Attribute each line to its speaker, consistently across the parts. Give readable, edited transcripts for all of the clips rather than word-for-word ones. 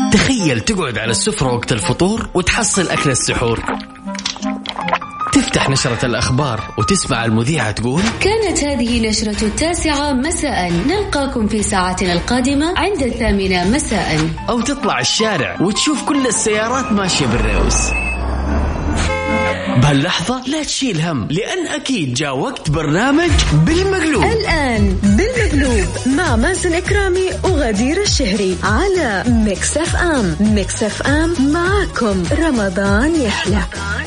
Speaker 1: تخيل تقعد على السفرة وقت الفطور وتحصل أكل السحور، تفتح نشرة الأخبار وتسمع المذيعة تقول:
Speaker 2: كانت هذه نشرة 9 مساء، نلقاكم في ساعتنا القادمة عند 8 مساء.
Speaker 1: أو تطلع الشارع وتشوف كل السيارات ماشية بالريوس. بهاللحظة لا تشيل هم، لأن أكيد جاء وقت برنامج بالمقلوب.
Speaker 3: الآن بالمقلوب مع مازن إكرامي وغدير الشهري على ميكس اف ام. ميكس اف ام معكم رمضان يحلى.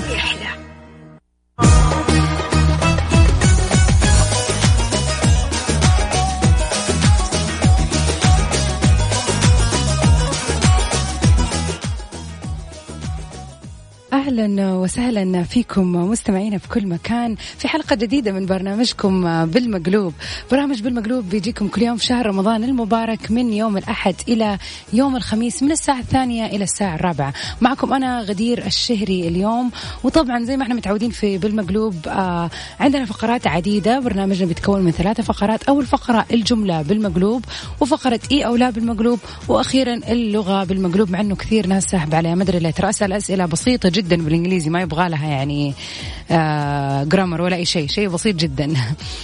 Speaker 4: أهلا وسهلا فيكم مستمعينا في كل مكان في حلقة جديدة من برنامجكم بالمقلوب. برنامج بالمقلوب بيجيكم كل يوم في شهر رمضان المبارك من يوم الأحد إلى يوم الخميس من الساعة 2 إلى الساعة 4. معكم أنا غدير الشهري اليوم. وطبعا زي ما احنا متعودين في بالمقلوب عندنا فقرات عديدة. برنامجنا بيتكون من 3 فقرات. أول فقرة الجملة بالمقلوب، وفقرة إيه أو لا بالمقلوب، وأخيرا اللغة بالمقلوب، مع أنه كثير ناس ساحب عليها مدري لا ترأسل أسئلة بسيطة جدا بالإنجليزي ما يبغى لها يعني جرامر ولا أي شيء بسيط جدا.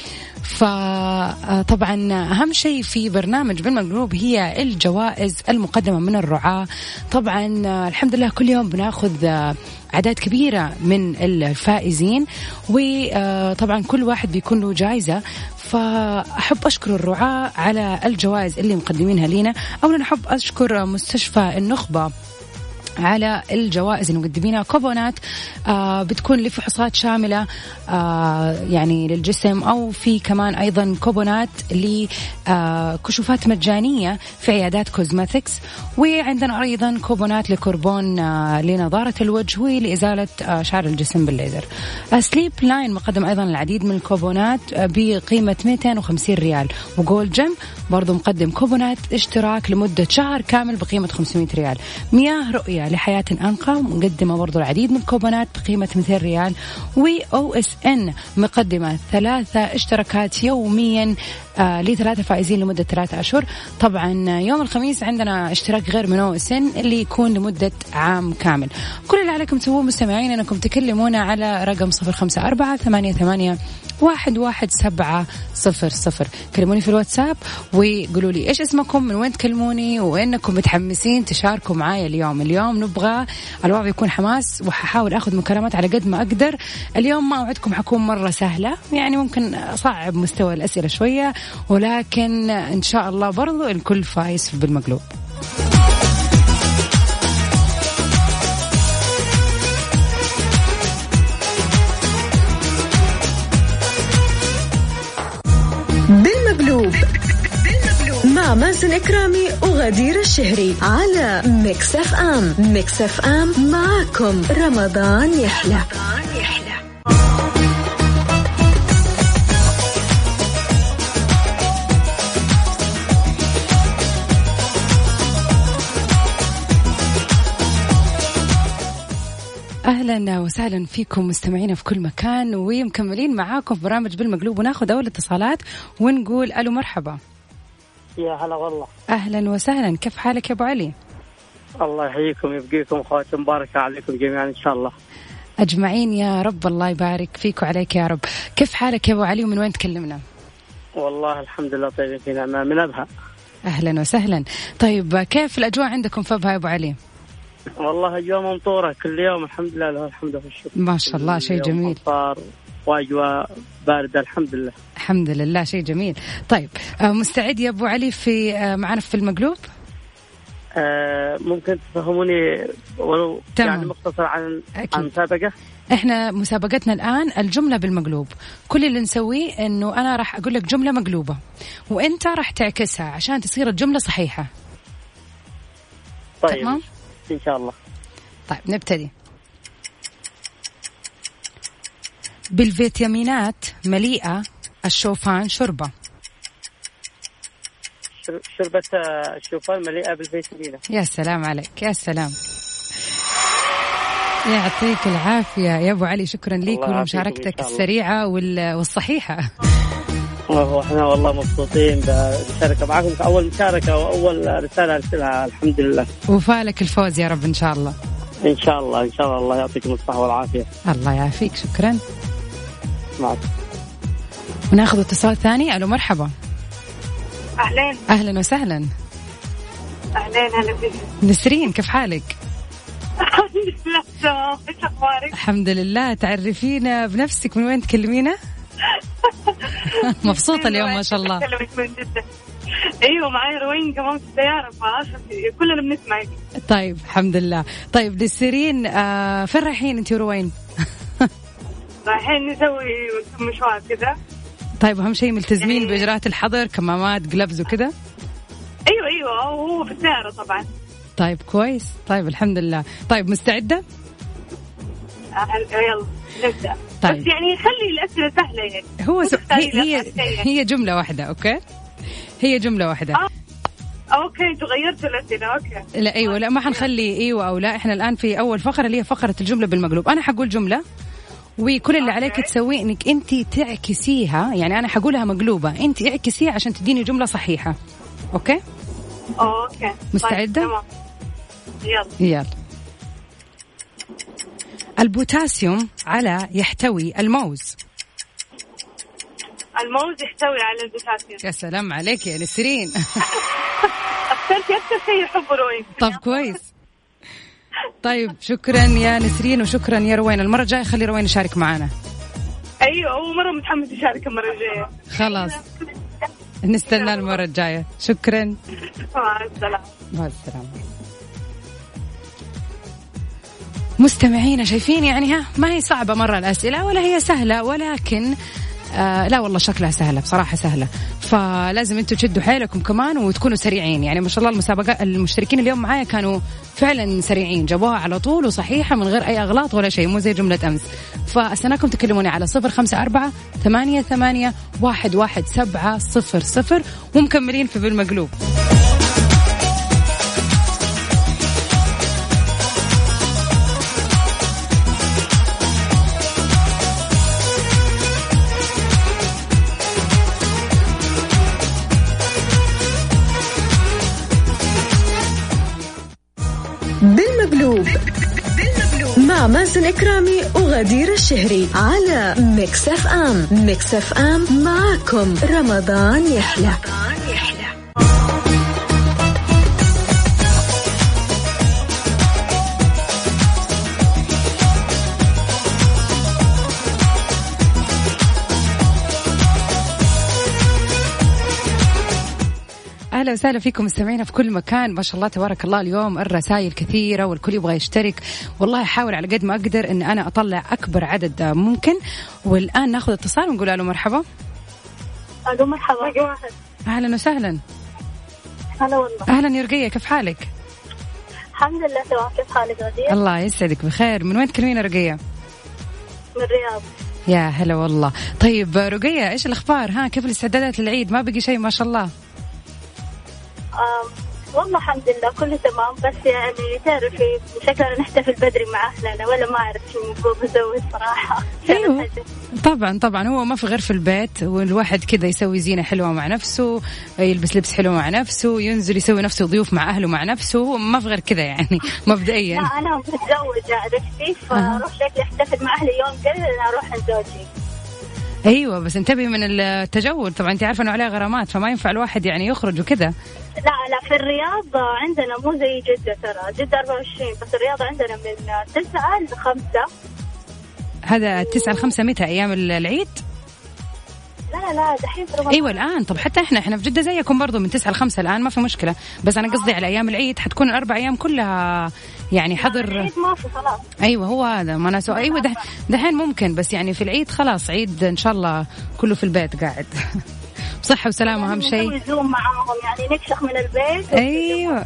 Speaker 4: فطبعا أهم شيء في برنامج بالمقلوب هي الجوائز المقدمة من الرعاة. طبعا الحمد لله كل يوم بناخذ أعداد كبيرة من الفائزين، وطبعا كل واحد بيكون له جائزة. فأحب أشكر الرعاة على الجوائز اللي مقدمينها لنا. أولا أحب أشكر مستشفى النخبة على الجوائز المقدمينها. كوبونات بتكون لفحوصات شاملة يعني للجسم، أو في كمان أيضا كوبونات لكشوفات مجانية في عيادات كوزماتكس. وعندنا أيضا كوبونات لكربون لنظارة الوجه ولإزالة شعر الجسم بالليزر. سليب لاين مقدم أيضا العديد من الكوبونات بقيمة 250 ريال. وجولد جيم برضو مقدم كوبونات اشتراك لمدة شهر كامل بقيمة 500 ريال. مياه رؤية لحياة أنقى مقدمة برضو العديد من الكوبونات بقيمة 200 ريال. وOSN مقدمة 3 اشتراكات يوميا ل3 فائزين لمدة 3 أشهر. طبعا يوم الخميس عندنا اشتراك غير من OSN اللي يكون لمدة عام كامل. كل اللي عليكم تسووه مستمعين أنكم تكلمونا على رقم 0548811700. كلموني في الواتساب وقولوا لي إيش اسمكم، من وين تكلموني، وإنكم متحمسين تشاركوا معايا اليوم نبغى الوضع يكون حماس، وححاول أخذ مكالمات على قد ما أقدر. اليوم ما أوعدكم حكون مرة سهلة، يعني ممكن أصعب مستوى الأسئلة شوية، ولكن إن شاء الله برضو الكل فايز بالمقلوب.
Speaker 3: بالمقلوب مع مازن إكرامي وغدير الشهري على ميكس اف ام. ميكس اف ام معكم رمضان يحلى.
Speaker 4: أهلا وسهلا فيكم مستمعين في كل مكان، ومكملين معاكم في برامج بالمقلوب. وناخذ أول اتصالات ونقول ألو مرحبا.
Speaker 5: يا هلا والله.
Speaker 4: أهلا وسهلا، كيف حالك يا أبو علي؟
Speaker 5: الله يحييكم يبقيكم خواتم مباركة عليكم جميعا إن شاء الله.
Speaker 4: أجمعين يا رب، الله يبارك فيك وعليك يا رب. كيف حالك يا أبو علي ومن وين تكلمنا؟
Speaker 5: والله الحمد لله طيبين في نعمة من أبها.
Speaker 4: أهلا وسهلا. طيب كيف الأجواء عندكم في أبها يا أبو علي؟
Speaker 5: والله أجواء ممطورة كل يوم الحمد لله، له الحمد لله والشكر.
Speaker 4: ما شاء الله، شيء جميل.
Speaker 5: وأجواء باردة الحمد لله.
Speaker 4: الحمد لله، شيء جميل. طيب مستعد يا أبو علي في معنا في المقلوب؟
Speaker 5: ممكن تفهموني ولو يعني مختصر عن المسابقة؟
Speaker 4: احنا مسابقتنا الآن الجملة بالمقلوب. كل اللي نسويه انه انا راح اقول لك جملة مقلوبة وانت راح تعكسها عشان تصير الجملة صحيحة.
Speaker 5: طيب
Speaker 4: تمام
Speaker 5: ان شاء الله.
Speaker 4: طيب نبتدي. بالفيتامينات مليئة الشوفان شوربة.
Speaker 5: شوربة الشوفان مليئة بالفيتامينات.
Speaker 4: يا سلام عليك، يا سلام، يعطيك العافية يا أبو علي. شكرا لك ولمشاركتك السريعة والصحيحة.
Speaker 5: واحنا والله مبسوطين بالمشاركة معكم، أول مشاركة وأول رسالة أرسلها، الحمد لله.
Speaker 4: وفالك الفوز يا رب إن شاء الله.
Speaker 5: إن شاء الله إن شاء الله، الله يعطيكم الصحة والعافية.
Speaker 4: الله يعافيك، شكرا.
Speaker 5: معك.
Speaker 4: وناخذ اتصال ثاني. ألو مرحبا.
Speaker 6: أهلين.
Speaker 4: أهلا وسهلا.
Speaker 6: أهلين، هلا بك.
Speaker 4: نسرين كيف حالك؟
Speaker 6: الحمد لله تمام، إيش أخبارك؟
Speaker 4: الحمد لله. تعرفينا بنفسك، من وين تكلمينا؟ مبسوطة اليوم ما شاء الله.
Speaker 6: أكلمك من جدة. أيوة معي روين كمان في السيارة، كلنا بنسمعك.
Speaker 4: طيب الحمد لله. طيب نسرين، فين رايحين أنت وروين؟
Speaker 6: رايحين نسوي مشوار كذا.
Speaker 4: طيب أهم شيء ملتزمين بإجراءات الحظر، كمامات، جلبز وكذا؟
Speaker 6: أيوة وهو في السيارة طبعا.
Speaker 4: طيب كويس. طيب الحمد لله. طيب مستعدة؟
Speaker 6: يلا نبدأ.
Speaker 4: طيب.
Speaker 6: بس يعني خلي الأسئلة سهلة يعني.
Speaker 4: هو هي جملة واحدة. أوكي، هي جملة واحدة.
Speaker 6: أوكي انتوا غيرتوا الأسئلة. أوكي
Speaker 4: لا أيوة، لا ما حنخلي أيوة أو لا. إحنا الآن في أول فقرة اللي هي فقرة الجملة بالمقلوب. أنا حقول جملة وكل اللي عليك تسويه إنك أنت تعكسيها، يعني أنا حقولها مقلوبة، أنت اعكسيها عشان تديني جملة صحيحة. أوكي مستعدة؟
Speaker 6: طيب. يلا.
Speaker 4: البوتاسيوم يحتوي الموز.
Speaker 6: الموز يحتوي على البوتاسيوم.
Speaker 4: يا سلام عليك يا نسرين.
Speaker 6: أكثر شيء يحب روين.
Speaker 4: طب كويس. طيب شكرا يا نسرين وشكرا يا روين. المرة الجاية خلي روين يشارك معنا.
Speaker 6: أيوة هو مرة متحمس يشارك المرة الجاية.
Speaker 4: خلاص نستنى المرة الجاية. شكرا.
Speaker 6: مع السلامة.
Speaker 4: مع السلامة. مستمعين شايفين يعني ما هي صعبة مرة الأسئلة ولا هي سهلة، ولكن لا والله شكلها سهلة بصراحة، سهلة. فلازم انتوا تشدوا حيلكم كمان وتكونوا سريعين. يعني ما شاء الله المسابقات المشتركين اليوم معايا كانوا فعلا سريعين، جابوها على طول وصحيحة من غير أي أغلاط ولا شيء، مو زي جملة أمس. فأستناكم تكلموني على 0548811700 ومكملين في بالمقلوب.
Speaker 3: بالمقلوب مع مازن إكرامي وغدير الشهري على ميكس اف ام. ميكس اف ام معكم رمضان يحلى.
Speaker 4: أهلا وسهلا فيكم مستمعينا في كل مكان. ما شاء الله تبارك الله اليوم الرسائل كثيرة والكل يبغى يشترك. والله أحاول على قد ما أقدر أن أنا أطلع أكبر عدد ممكن. والآن ناخذ اتصال ونقول له مرحبا.
Speaker 6: ألو مرحبا.
Speaker 4: أهلا وسهلا.
Speaker 6: هلا والله.
Speaker 4: أهلا يا رقية كيف حالك؟
Speaker 6: الحمد لله تمام. كيف حالك غدير؟
Speaker 4: الله يسعدك بخير. من وين تكلمين رقية؟
Speaker 6: من الرياض.
Speaker 4: يا هلا والله. طيب رقية إيش الأخبار؟ ها كيف الاستعدادات للعيد؟ ما بقي شيء ما شاء الله.
Speaker 6: والله الحمد لله كله تمام، بس يعني تعرفي شكلنا نحتفل بدري مع أهلنا ولا ما أعرف شو المفروض نسوي صراحة.
Speaker 4: أيوه طبعا هو ما في غير في البيت، والواحد كذا يسوي زينة حلوة مع نفسه، يلبس لبس حلو مع نفسه، ينزل يسوي نفسه ضيوف مع أهله مع نفسه، ما في غير كذا يعني مبدئيا.
Speaker 6: لا أنا متزوجة عرفتي، فأروح شكلي أحتفل مع أهلي يوم كذا أروح عند زوجي.
Speaker 4: ايوه بس انتبهي من التجول طبعا، انت عارفه انه عليه غرامات فما ينفع الواحد يعني يخرج وكذا.
Speaker 6: لا في الرياض عندنا مو زي جدة، ترى جدة 24 بس الرياض عندنا من 9 ل 5.
Speaker 4: هذا 9 ل 5 متى؟ ايام العيد؟
Speaker 6: لا دحين في رمضان.
Speaker 4: ايوه الان. طب حتى احنا في جدة زيكم برضو من 9 ل 5 الان، ما في مشكله. بس انا قصدي على ايام العيد حتكون ال4 ايام كلها يعني حظر.
Speaker 6: العيد ما في خلاص.
Speaker 4: ايوه هو هذا ما انا ايوه دحين ممكن، بس يعني في العيد خلاص عيد ان شاء الله كله في البيت قاعد. بصحة وسلامة أهم شيء.
Speaker 6: نسوي زوم معاهم يعني نكشخ من البيت.
Speaker 4: أيوة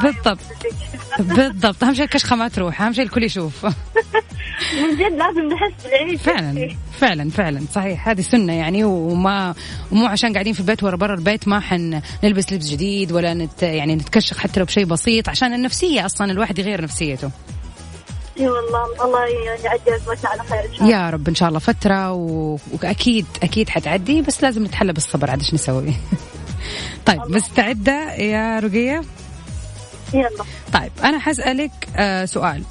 Speaker 4: بالضبط أهم شيء الكشخة ما تروح، أهم شيء الكل يشوف.
Speaker 6: من جد لازم نحس بالعيد.
Speaker 4: فعلا صحيح، هذه سنة يعني، ومو عشان قاعدين في البيت ورا برا البيت ما نلبس لبس جديد ولا يعني نتكشخ حتى لو بشيء بسيط، عشان النفسية أصلا الواحد يغير نفسيته.
Speaker 6: اي والله الله يعدي أزمتنا على خير إن شاء الله.
Speaker 4: يا رب إن شاء الله فترة وأكيد أكيد حتعدي، بس لازم نتحلى بالصبر عاد إيش نسوي. طيب مستعدة يا رقية؟
Speaker 6: يلا.
Speaker 4: طيب أنا حسألك سؤال.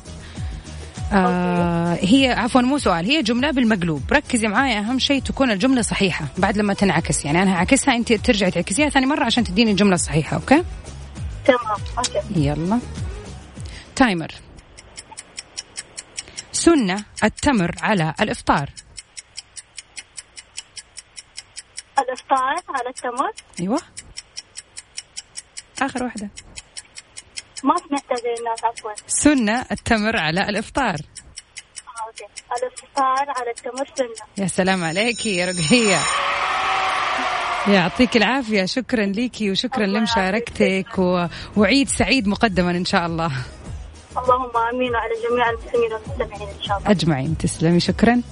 Speaker 4: هي عفوا مو سؤال، هي جملة بالمقلوب. ركزي معايا، أهم شيء تكون الجملة صحيحة بعد لما تنعكس. يعني أنا هعكسها أنت ترجعي تعكسيها ثاني مرة عشان تديني الجملة الصحيحة. أوكي
Speaker 6: تمام أوكي.
Speaker 4: يلا تايمر. سنة التمر على الإفطار.
Speaker 6: الإفطار على التمر.
Speaker 4: أيوة آخر واحدة.
Speaker 6: ما سمعت زي الناس عفوا.
Speaker 4: سنة التمر على الإفطار.
Speaker 6: أوكي. الإفطار على التمر سنة.
Speaker 4: يا سلام عليكي يا رقية، يعطيك العافية. شكرا ليكي وشكرا لمشاركتك وعيد سعيد مقدما إن شاء الله.
Speaker 6: اللهم آمين على جميع المسلمين والمستمعين إن شاء الله
Speaker 4: أجمعين. تسلمي شكرا.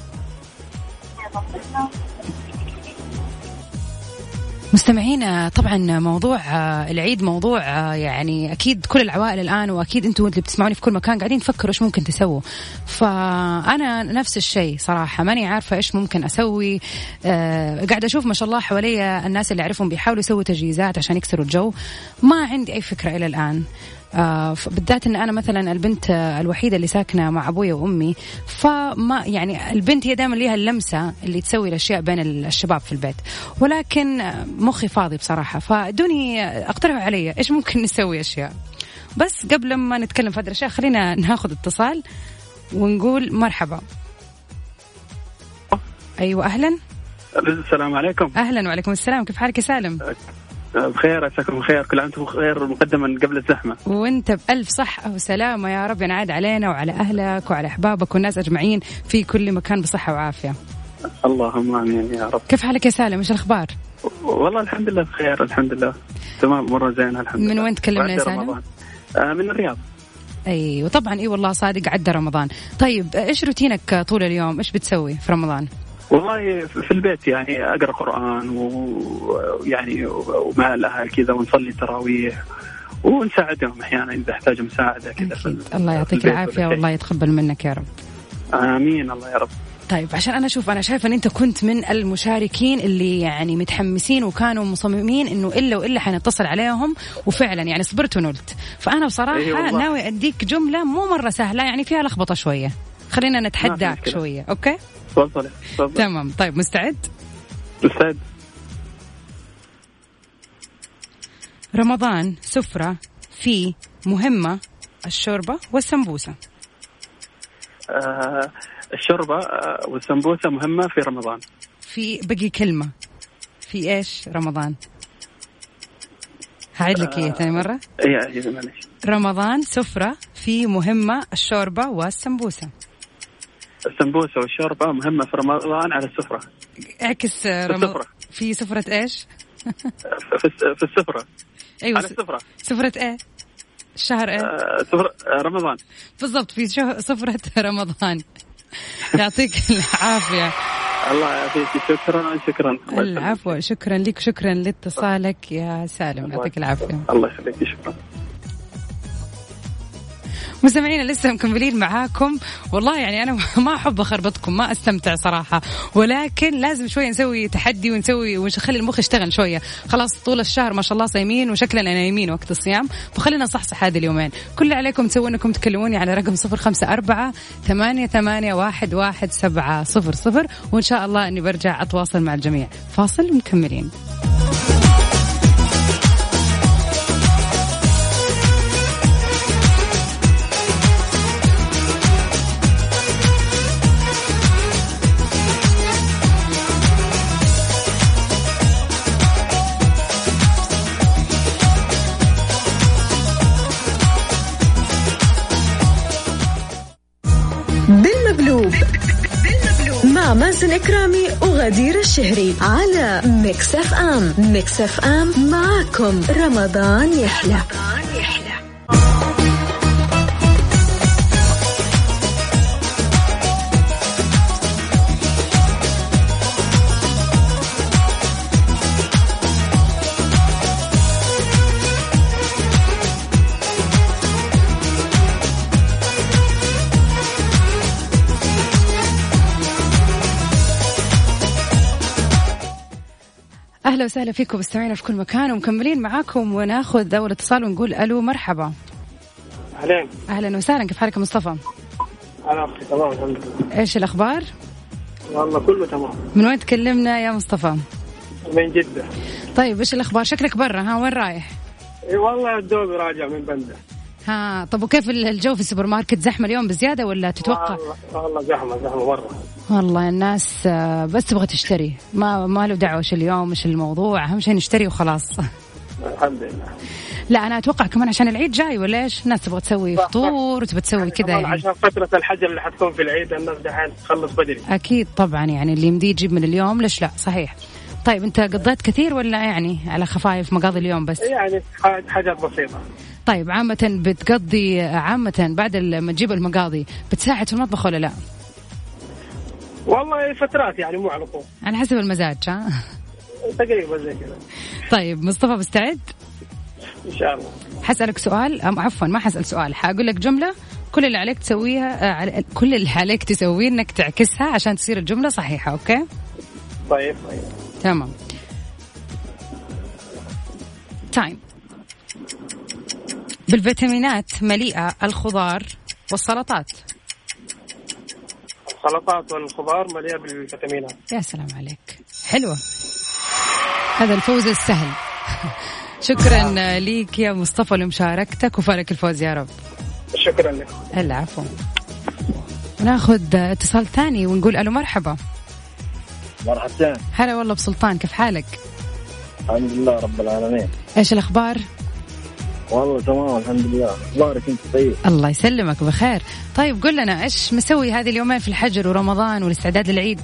Speaker 4: مستمعينا طبعا موضوع العيد موضوع يعني أكيد كل العوائل الآن وأكيد أنتوا اللي بتسمعوني في كل مكان قاعدين تفكروا إيش ممكن تسووا. فأنا نفس الشيء صراحة ماني عارفة إيش ممكن أسوي. قاعدة أشوف ما شاء الله حواليا الناس اللي أعرفهم بيحاولوا يسووا تجهيزات عشان يكسروا الجو. ما عندي أي فكرة إلى الآن. بالذات ان انا مثلا البنت الوحيده اللي ساكنه مع ابوي وامي، فما يعني البنت هي دائما ليها اللمسه اللي تسوي الاشياء بين الشباب في البيت، ولكن مخي فاضي بصراحه. فدوني اقترحوا علي ايش ممكن نسوي اشياء. بس قبل ما نتكلم في هذه الاشياء خلينا ناخذ اتصال ونقول مرحبا. ايوه اهلا.
Speaker 5: السلام عليكم.
Speaker 4: اهلا وعليكم السلام، كيف حالك يا سالم؟
Speaker 5: بخير، عساكم بخير، كل عام وانتم بخير مقدما قبل الزحمة.
Speaker 4: وانت بألف صحة وسلامة يا رب، ينعاد علينا وعلى أهلك وعلى أحبابك والناس أجمعين في كل مكان بصحة وعافية.
Speaker 5: اللهم آمين يا رب.
Speaker 4: كيف حالك يا سالم؟ إيش الأخبار؟
Speaker 5: والله الحمد لله بخير الحمد لله تمام مرة زينة الحمد لله.
Speaker 4: من وين تكلمنا يا سالم؟
Speaker 5: من الرياض.
Speaker 4: أي وطبعا إيه والله صادق عدى رمضان. طيب إيش روتينك طول اليوم؟ إيش بتسوي في رمضان؟
Speaker 5: والله في البيت يعني أقرأ قرآن ويعني ومع الأهل كذا ونصلي تراويح ونساعدهم أحيانا إذا احتاجوا مساعدة كذا.
Speaker 4: الله يعطيك العافية والله يتقبل منك يا رب.
Speaker 5: آمين الله يا رب.
Speaker 4: طيب عشان أنا شايفة أن أنت كنت من المشاركين اللي يعني متحمسين وكانوا مصممين إنه إلا وإلا حنتصل عليهم، وفعلا يعني صبرت ونلت. فأنا بصراحة ناوي أديك جملة مو مرة سهلة يعني فيها لخبطة شوية، خلينا نتحداك شوية. أوكي
Speaker 5: تفضل.
Speaker 4: تمام. طيب مستعد؟
Speaker 5: مستعد.
Speaker 4: رمضان سفرة في مهمة الشوربة والسمبوسة.
Speaker 5: الشوربة والسمبوسة مهمة في رمضان.
Speaker 4: في بقي كلمة في إيش رمضان؟ هعيد لك إيه ثاني مرة. رمضان سفرة في مهمة الشوربة والسمبوسة.
Speaker 5: السمبوسة والشوربة مهمة في رمضان على السفرة.
Speaker 4: اعكس في سفرة إيش؟
Speaker 5: في السفرة.
Speaker 4: أيوة
Speaker 5: على السفرة.
Speaker 4: سفرة إيه؟ الشهر إيه؟
Speaker 5: سفرة رمضان
Speaker 4: بالضبط، في سفرة رمضان. يعطيك العافية.
Speaker 5: الله يعافيك. شكرا.
Speaker 4: العفو، شكرا لك، شكرا لاتصالك يا سالم. يعطيك العافية.
Speaker 5: الله يخليك. شكرا.
Speaker 4: مستمعينا لسه مكملين معاكم. والله يعني أنا ما أحب أخربطكم، ما أستمتع صراحة، ولكن لازم شوية نسوي تحدي ونخلي المخ يشتغل شوية. خلاص طول الشهر ما شاء الله صايمين وشكلنا نايمين وقت الصيام، فخلينا نصحصح هذه اليومين. كل اللي عليكم تسوون أنكم تكلموني على رقم 0548811700 وإن شاء الله أني برجع أتواصل مع الجميع. فاصل ومكملين.
Speaker 3: بالمقلوب مع مازن إكرامي وغدير الشهري على ميكس اف ام. ميكس اف ام معاكم رمضان يحلى.
Speaker 4: أهلا وسهلا فيكم مستمعينا في كل مكان ومكملين معاكم وناخذ أول اتصال ونقول ألو مرحبا. أهلا وسهلا، كيف حالك مصطفى؟
Speaker 7: تمام الحمد لله.
Speaker 4: إيش الأخبار؟
Speaker 7: والله كله تمام.
Speaker 4: من وين تكلمنا يا مصطفى؟
Speaker 7: من جدة.
Speaker 4: طيب إيش الأخبار؟ شكلك برا، ها وين رايح؟
Speaker 7: والله الدوب راجع من بندة.
Speaker 4: ها طب وكيف الجو في السوبر ماركت؟ زحمة اليوم بزيادة ولا تتوقع؟
Speaker 7: والله زحمة مرة.
Speaker 4: والله الناس بس تبغى تشتري، ما له دعوة ايش اليوم ايش الموضوع، أهم شيء نشتري وخلاص.
Speaker 7: الحمد لله.
Speaker 4: لا أنا أتوقع كمان عشان العيد جاي ولا إيش؟ الناس تبغى تسوي فطور وتبغى تسوي كذا يعني.
Speaker 7: عشان فترة الحجر اللي حتكون في العيد الناس دحين تخلص بدري.
Speaker 4: أكيد طبعا، يعني اللي يمديه يجيب من اليوم ليش لا، صحيح. طيب أنت قضيت كثير ولا يعني على خفايف مقاضي اليوم بس؟
Speaker 7: يعني حاجات بسيطة.
Speaker 4: طيب عامة بتقضي بعد ما تجيب المقاضي بتساعد في المطبخ ولا لا؟
Speaker 7: والله فترات يعني مو على طول.
Speaker 4: على حسب المزاج ها؟
Speaker 7: تقريبا زي كذا.
Speaker 4: طيب مصطفى مستعد؟
Speaker 7: إن شاء الله.
Speaker 4: حسألك سؤال، عفوا ما حسأل سؤال، حأقول لك جملة كل اللي عليك تسويها كل اللي عليك تسويه إنك تعكسها عشان تصير الجملة صحيحة، أوكي؟
Speaker 7: طيب.
Speaker 4: تمام. تايم. بالفيتامينات مليئة الخضار والسلطات.
Speaker 7: السلطات والخضار مليئة بالفيتامينات.
Speaker 4: يا سلام عليك، حلوة. هذا الفوز السهل. شكرا ليك يا مصطفى لمشاركتك وفارك الفوز يا رب.
Speaker 7: شكرا لك.
Speaker 4: العفو. ناخذ اتصال ثاني ونقول ألو مرحبا.
Speaker 8: مرحبتين.
Speaker 4: هلا والله بسلطان، كيف حالك؟
Speaker 8: الحمد لله رب العالمين.
Speaker 4: ايش الأخبار؟
Speaker 8: والله تمام الحمد لله. أخبارك أنت طيب؟
Speaker 4: الله يسلمك بخير. طيب قل لنا ايش مسوي هذه اليومين في الحجر ورمضان والاستعداد للعيد؟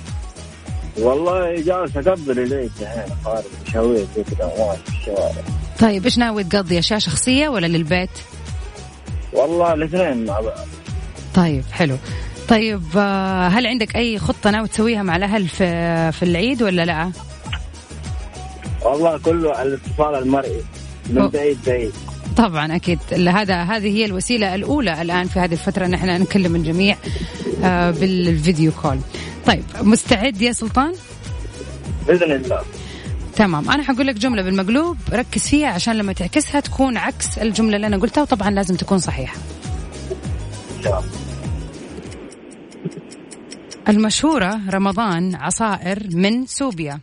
Speaker 8: والله جالس أقبل العيد الحين، خارج مشاوير زي كذا في الشوارع.
Speaker 4: طيب ايش ناوي تقضي، أشياء شخصية ولا للبيت؟
Speaker 8: والله الاثنين مع بعض.
Speaker 4: طيب حلو. طيب هل عندك أي خطة ناوي تسويها مع الأهل في العيد ولا لا؟
Speaker 8: والله كله الاتصال المرئي من بعيد بعيد.
Speaker 4: طبعا أكيد، هذه هي الوسيلة الأولى الآن في هذه الفترة أن احنا نكلم الجميع بالفيديو كول. طيب مستعد يا سلطان؟
Speaker 8: بإذن الله.
Speaker 4: تمام، أنا حقول لك جملة بالمقلوب، ركز فيها عشان لما تعكسها تكون عكس الجملة اللي أنا قلتها، وطبعا لازم تكون صحيحة. المشهورة رمضان عصائر من سوبيا.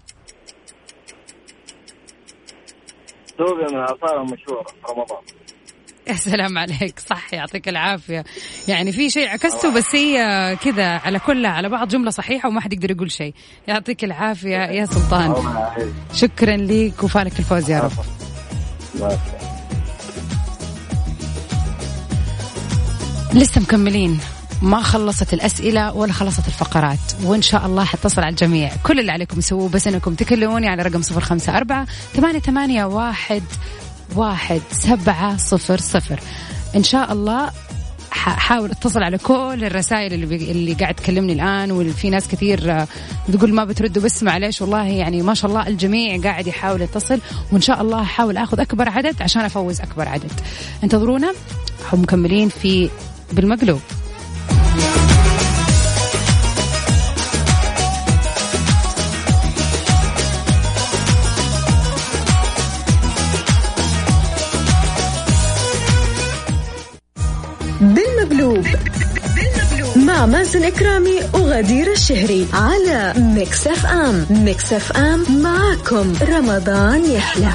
Speaker 8: سوبيا من العصائر المشهورة في رمضان.
Speaker 4: يا سلام عليك، صح، يعطيك العافية. يعني في شيء عكسته بس هي كذا على كلها على بعض جملة صحيحة وما حد يقدر يقول شيء. يعطيك العافية يا سلطان. شكرا ليك وفالك الفوز يا رب. لسه مكملين، ما خلصت الأسئلة ولا خلصت الفقرات، وإن شاء الله حتصل على الجميع. كل اللي عليكم يسووه بس أنكم تكلموني على رقم 0548811700. إن شاء الله حاول اتصل على كل الرسائل اللي قاعد تكلمني الآن، وفي ناس كثير بتقول ما بتردوا، بس معليش والله يعني ما شاء الله الجميع قاعد يحاول يتصل، وإن شاء الله أحاول أخذ أكبر عدد عشان أفوز أكبر عدد. انتظرونا، هم مكملين في بالمقلوب.
Speaker 3: بالمقلوب مع مازن إكرامي وغدير الشهري على ميكس اف ام. ميكس اف ام معاكم رمضان يحلى.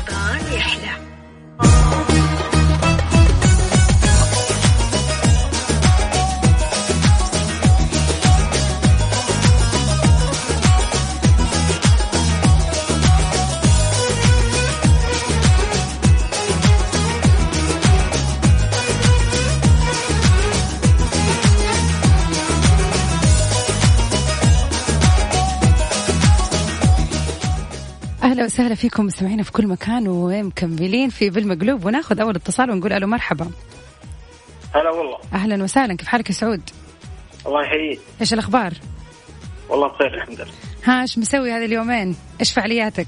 Speaker 4: أهلا وسهلا فيكم مستمعين في كل مكان ومكملين في بالمقلوب، وناخذ أول اتصال ونقول ألو مرحبا.
Speaker 7: هلا والله.
Speaker 4: أهلا وسهلا، كيف حالك يا سعود؟
Speaker 7: الله يحييك.
Speaker 4: إيش الأخبار؟
Speaker 7: والله بخير الحمد لله.
Speaker 4: ها إيش مسوي هذه اليومين؟ إيش فعالياتك؟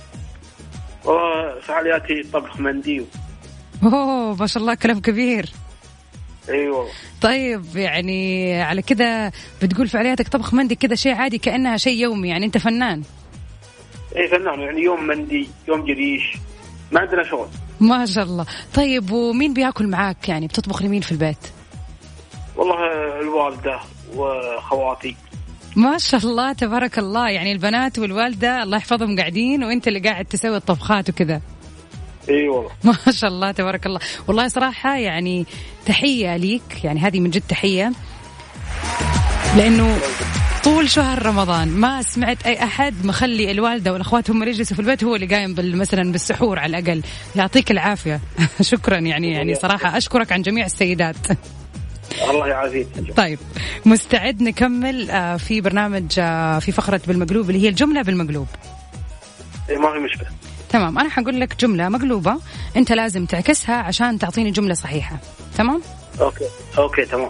Speaker 7: فعالياتي طبخ مندي.
Speaker 4: أوه ما شاء الله، كلام كبير.
Speaker 7: أيوة.
Speaker 4: طيب يعني على كذا بتقول فعالياتك طبخ مندي كذا شيء عادي كأنها شيء يومي، يعني أنت فنان.
Speaker 7: اي فنان يعني، يوم مندي يوم جريش، ما عندنا شغل.
Speaker 4: ما شاء الله. طيب ومين بياكل معاك يعني؟ بتطبخ لمين في البيت؟
Speaker 7: والله الوالدة وخواتي.
Speaker 4: ما شاء الله تبارك الله، يعني البنات والوالدة الله يحفظهم قاعدين وانت اللي قاعد تسوي الطبخات وكذا.
Speaker 7: اي والله
Speaker 4: ما شاء الله تبارك الله. والله صراحة يعني تحية ليك، يعني هذه من جد تحية، لأنه طول شهر رمضان ما سمعت أي أحد مخلي الوالدة والأخوات هم اللي يجلسوا في البيت، هو اللي قايم مثلا بالسحور على الأقل. يعطيك العافية. شكرا يعني صراحة أشكرك عن جميع السيدات.
Speaker 7: الله يعافيك.
Speaker 4: طيب مستعد نكمل في برنامج في فقرة بالمقلوب اللي هي الجملة بالمقلوب؟
Speaker 7: ما في مشكلة.
Speaker 4: تمام. أنا حقول لك جملة مقلوبة، أنت لازم تعكسها عشان تعطيني جملة صحيحة. تمام؟
Speaker 7: أوكي تمام.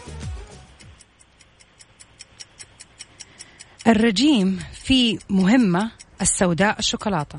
Speaker 4: الرجيم في مهمة السوداء الشوكولاتة.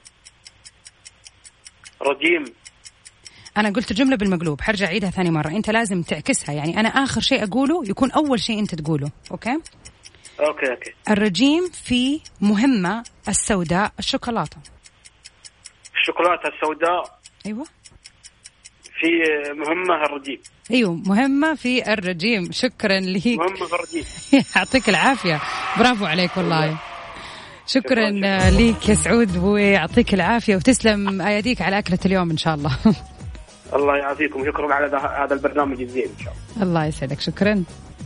Speaker 7: رجيم.
Speaker 4: أنا قلت جملة بالمقلوب، حرجع أعيدها ثاني مرة، أنت لازم تعكسها، يعني أنا آخر شيء أقوله يكون أول شيء أنت تقوله. أوكي. الرجيم في مهمة السوداء الشوكولاتة.
Speaker 7: الشوكولاتة السوداء.
Speaker 4: أيوة.
Speaker 7: في مهمة الرجيم.
Speaker 4: أيوة مهمة في الرجيم. شكرا لك.
Speaker 7: مهمة في الرجيم.
Speaker 4: يعطيك العافية، برافو عليك والله. شكرا لك يا سعود ويعطيك العافية وتسلم أيديك على أكلة اليوم إن شاء الله.
Speaker 7: الله يعافيكم، شكرا على هذا البرنامج الزين إن شاء الله.
Speaker 4: الله يسعدك. شكرا.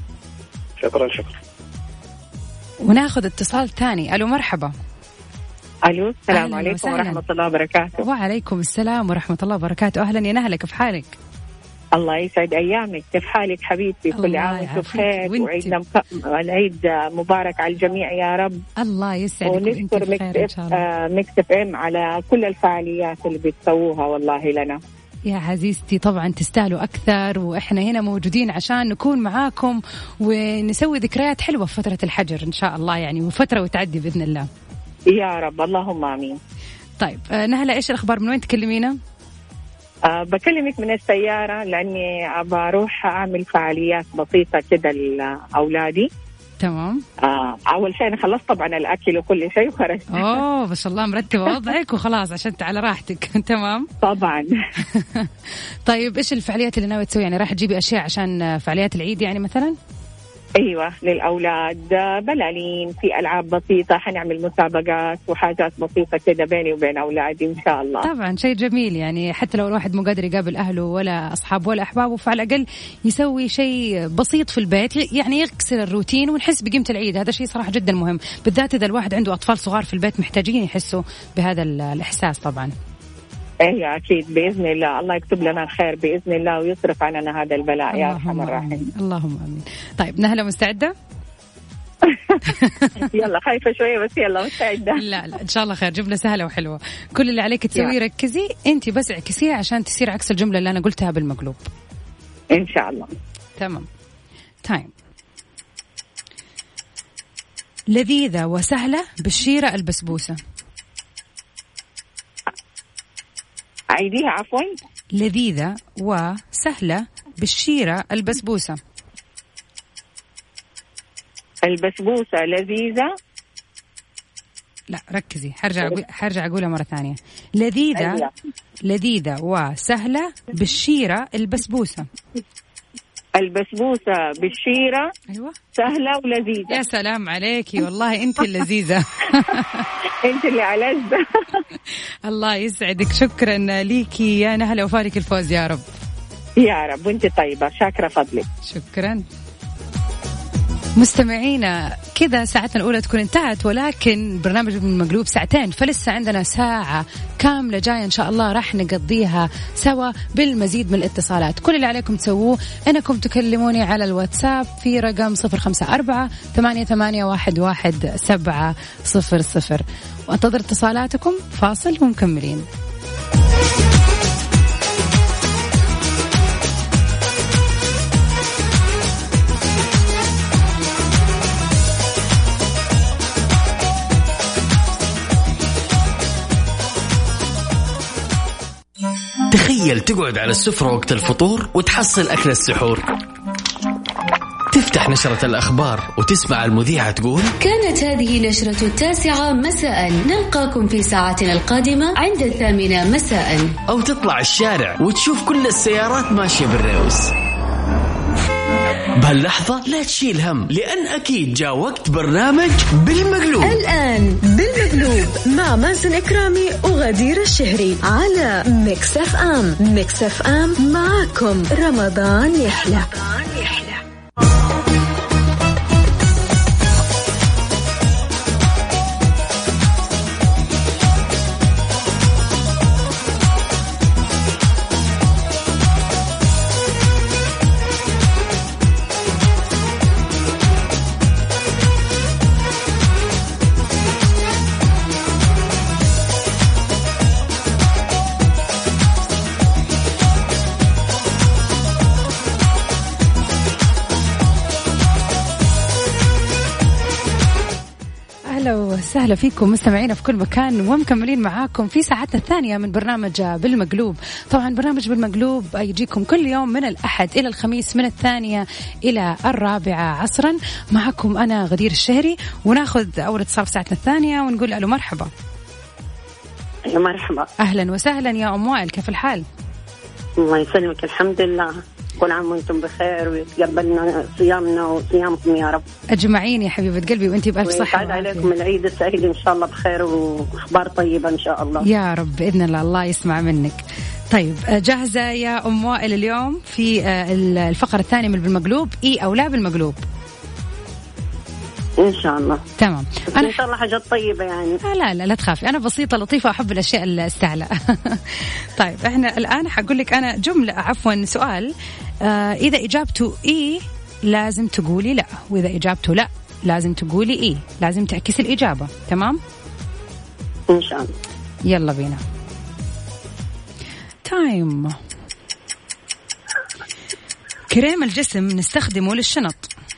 Speaker 4: وناخذ اتصال ثاني. ألو مرحبا.
Speaker 9: ألو السلام عليكم ورحمة الله وبركاته.
Speaker 4: وعليكم السلام ورحمة الله وبركاته. أهلا يا نهلة، كيف حالك؟
Speaker 9: الله يسعد أيامك، كيف حالك حبيبتي؟ كل عام وانتم بخير، وعيدنا العيد مبارك على الجميع يا رب.
Speaker 4: الله يسعدك وانت بخير إن شاء الله.
Speaker 9: ميكس اف ام على كل الفعاليات اللي بتسووها والله لنا
Speaker 4: يا عزيزتي. طبعا تستاهلوا أكثر، وإحنا هنا موجودين عشان نكون معاكم ونسوي ذكريات حلوة في فترة الحجر إن شاء الله، يعني وفترة وتعدي بإذن الله
Speaker 9: يا رب، اللهم آمين.
Speaker 4: طيب نهلة، إيش الأخبار؟ من وين تكلمينا؟
Speaker 9: بكلمك من السيارة لأني بروح أعمل فعاليات بسيطة كده لأولادي.
Speaker 4: تمام.
Speaker 9: أول شيء أنا خلصت طبعا الأكل وكل شيء وخرجت.
Speaker 4: ما شاء الله مرتبة وضعك وخلاص عشان على راحتك. تمام.
Speaker 9: طبعا.
Speaker 4: طيب إيش الفعاليات اللي ناوي تسوي؟ يعني راح تجيبي أشياء عشان فعاليات العيد يعني مثلا؟
Speaker 9: أيوة للأولاد، بلالين، في ألعاب بسيطة، حنعمل مسابقات وحاجات بسيطة كده بيني وبين أولادي إن شاء الله.
Speaker 4: طبعا شيء جميل، يعني حتى لو الواحد مو قادر يقابل أهله ولا أصحابه ولا أحبابه، فعلى الأقل يسوي شيء بسيط في البيت، يعني يكسر الروتين ونحس بقيمة العيد. هذا شيء صراحة جدا مهم، بالذات إذا الواحد عنده أطفال صغار في البيت محتاجين يحسوا بهذا الإحساس طبعا.
Speaker 9: ايه اكيد باذن الله، الله يكتب لنا الخير باذن الله ويصرف عننا هذا البلاء يا ارحم الراحمين.
Speaker 4: اللهم امين. طيب نهلة مستعده؟
Speaker 9: يلا خايفه شويه بس يلا مستعده.
Speaker 4: لا ان شاء الله خير. جمله سهله وحلوه، كل اللي عليك تسويه ركزي انت بس، اعكسيها عشان تصير عكس الجمله اللي انا قلتها بالمقلوب
Speaker 9: ان شاء الله.
Speaker 4: تمام. تايم. لذيذه وسهله بالشيره البسبوسه.
Speaker 9: عيديها عفوا.
Speaker 4: لذيذة وسهلة بالشيرة البسبوسة.
Speaker 9: البسبوسة لذيذة.
Speaker 4: لا ركزي، حرجع أقولها مرة ثانية. لذيذة. أيوة. لذيذة وسهلة بالشيرة البسبوسة.
Speaker 9: البسبوسة بالشيرة.
Speaker 4: أيوة.
Speaker 9: سهلة ولذيذة.
Speaker 4: يا سلام عليكي والله أنت اللذيذة.
Speaker 9: أنت اللي علزة.
Speaker 4: الله يسعدك. شكرا ليكي يا نهلة وفارك الفوز يا رب.
Speaker 9: يا رب وأنت طيبة، شاكرة فضلك.
Speaker 4: شكرا. مستمعينا كذا ساعتنا الأولى تكون انتهت، ولكن برنامج من المقلوب ساعتين، فلسه عندنا ساعة كاملة جاية إن شاء الله راح نقضيها سوا بالمزيد من الاتصالات. كل اللي عليكم تسووه أنكم تكلموني على الواتساب في رقم 0548811700 وانتظر اتصالاتكم. فاصل ومكملين.
Speaker 1: تخيل تقعد على السفرة وقت الفطور وتحصل أكل السحور تفتح نشرة الأخبار وتسمع المذيعة تقول
Speaker 2: كانت هذه نشرة 9 مساء، نلقاكم في ساعتنا القادمة عند 8 مساء.
Speaker 1: أو تطلع الشارع وتشوف كل السيارات ماشية بالريوس. بهاللحظة لا تشيل هم، لأن أكيد جاء وقت برنامج بالمقلوب.
Speaker 3: الآن بالمقلوب مع مازن إكرامي وغدير الشهري على ميكس اف ام. ميكس اف ام معاكم رمضان يحلى.
Speaker 4: سهلا فيكم مستمعينا في كل مكان، ومكملين معاكم في ساعتنا الثانية من برنامج بالمقلوب. طبعا برنامج بالمقلوب يجيكم كل يوم من الأحد إلى الخميس من 2 إلى 4 عصرا. معكم أنا غدير الشهري، وناخذ أول اتصال في ساعتنا الثانية ونقول ألو مرحبا.
Speaker 10: يا مرحبا.
Speaker 4: أهلا وسهلا يا أم وائل، كيف الحال؟
Speaker 10: الله يسلمك، الحمد لله، كل عام وانتم بخير ويتقبلنا صيامنا وصيامكم يا رب
Speaker 4: أجمعين يا حبيبة قلبي، وانتي بألف صحة
Speaker 10: ويسعد عليكم العيد السعيد إن شاء الله بخير وأخبار طيبة إن شاء الله
Speaker 4: يا رب بإذن الله. الله يسمع منك. طيب جاهزة يا أم وائل اليوم في الفقرة الثانية من بالمقلوب، إيه أو لا بالمقلوب؟
Speaker 10: إن شاء الله.
Speaker 4: تمام.
Speaker 10: أنا إن شاء الله حاجات طيبة يعني.
Speaker 4: لا تخافي، أنا بسيطة لطيفة، أحب الأشياء السهلة. طيب إحنا الآن حقول لك أنا جملة، عفوا سؤال، إذا إجابته إيه لازم تقولي لا، وإذا إجابته لا لازم تقولي إيه، لازم تعكسي الإجابة. تمام؟
Speaker 10: إن شاء الله.
Speaker 4: يلا بينا. تايم. كريم الجسم نستخدمه للشنط.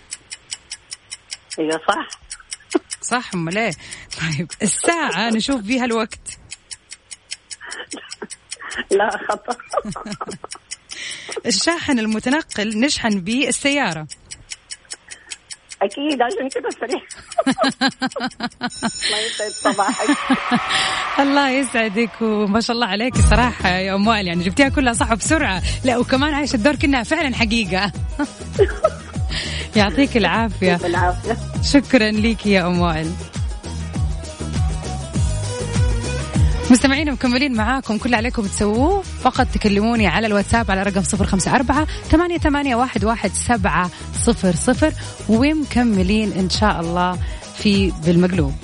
Speaker 10: ايوه
Speaker 4: صح امال ايه؟ طيب الساعة نشوف بيها الوقت.
Speaker 10: لا خطأ.
Speaker 4: الشاحن المتنقل نشحن بيه السيارة.
Speaker 10: أكيد عشان كده سريع. الله يسعد صباحك.
Speaker 4: الله يسعدك، وما شاء الله عليك صراحة يا أم وائل، يعني جبتيها كلها صح بسرعة. لا وكمان عايشة الدور كأنها فعلا حقيقة. يعطيك العافية. شكرا ليك يا أم وائل. مستمعين مكملين معاكم، كل عليكم تسووه فقط تكلموني على الواتساب على رقم 0548811700، ومكملين إن شاء الله في بالمقلوب.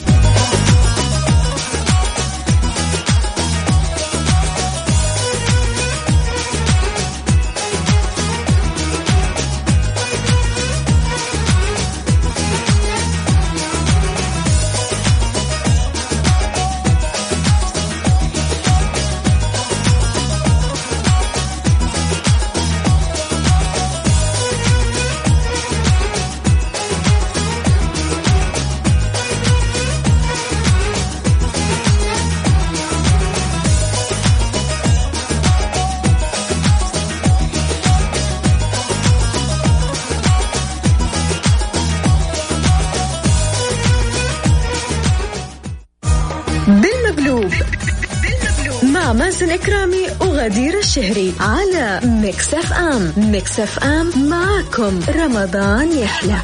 Speaker 3: مع مازن إكرامي وغدير الشهري على ميكس اف ام. ميكس اف ام معاكم رمضان يحلى.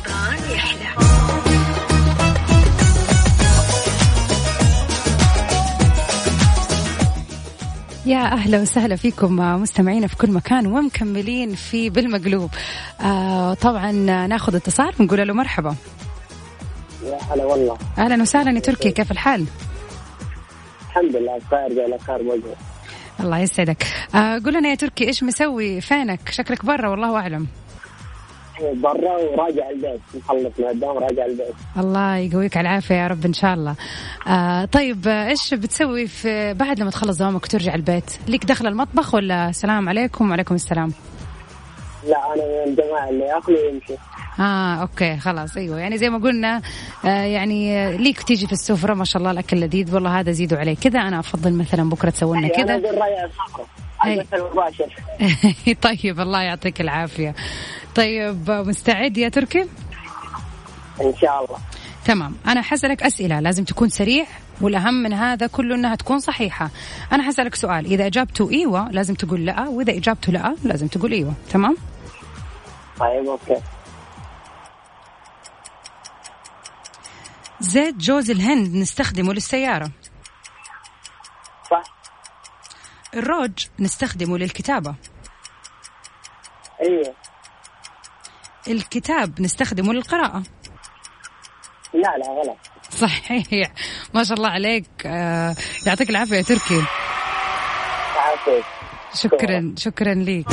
Speaker 4: يا أهلا وسهلا فيكم مستمعين في كل مكان، ومكملين في بالمقلوب. طبعا ناخذ اتصال ونقول له مرحبا.
Speaker 8: يا هلا والله.
Speaker 4: أهلا وسهلا يا تركي، كيف الحال؟
Speaker 8: الحمد لله بخير، على خير وجه.
Speaker 4: الله يسعدك. قول لنا يا تركي إيش مسوي؟ فينك؟ شكلك برا والله أعلم.
Speaker 8: برا وراجع البيت، مخلص من الدوام راجع البيت.
Speaker 4: الله يقويك على العافية يا رب إن شاء الله. طيب إيش بتسوي في بعد لما تخلص دوامك وترجع البيت؟ ليك دخل المطبخ ولا سلام عليكم وعليكم السلام؟
Speaker 8: لا أنا من الجماعة اللي يأكل ويمشي.
Speaker 4: أوكي خلاص. أيوة يعني زي ما قلنا يعني ليك تيجي في السفرة ما شاء الله الأكل لذيذ والله، هذا زيدوا عليه كذا. أنا أفضل مثلا بكرة تسوي لنا كذا.
Speaker 8: أنا أقول رأي الصفرة المباشر.
Speaker 4: طيب الله يعطيك العافية. طيب مستعد يا تركي؟
Speaker 8: إن شاء الله.
Speaker 4: تمام. أنا حسألك أسئلة لازم تكون سريع، والأهم من هذا كله أنها تكون صحيحة. أنا حسألك سؤال، إذا إجابته إيوة لازم تقول لا، وإذا إجابته لا لازم تقول إيوة. تمام؟
Speaker 8: طيب أوكي.
Speaker 4: زيت جوز الهند نستخدمه للسيارة.
Speaker 8: صح.
Speaker 4: الروج نستخدمه للكتابة.
Speaker 8: أيوه.
Speaker 4: الكتاب نستخدمه للقراءة.
Speaker 8: لا غلط.
Speaker 4: صحيح. ما شاء الله عليك. يعطيك العافية يا تركي. شكرا ليك.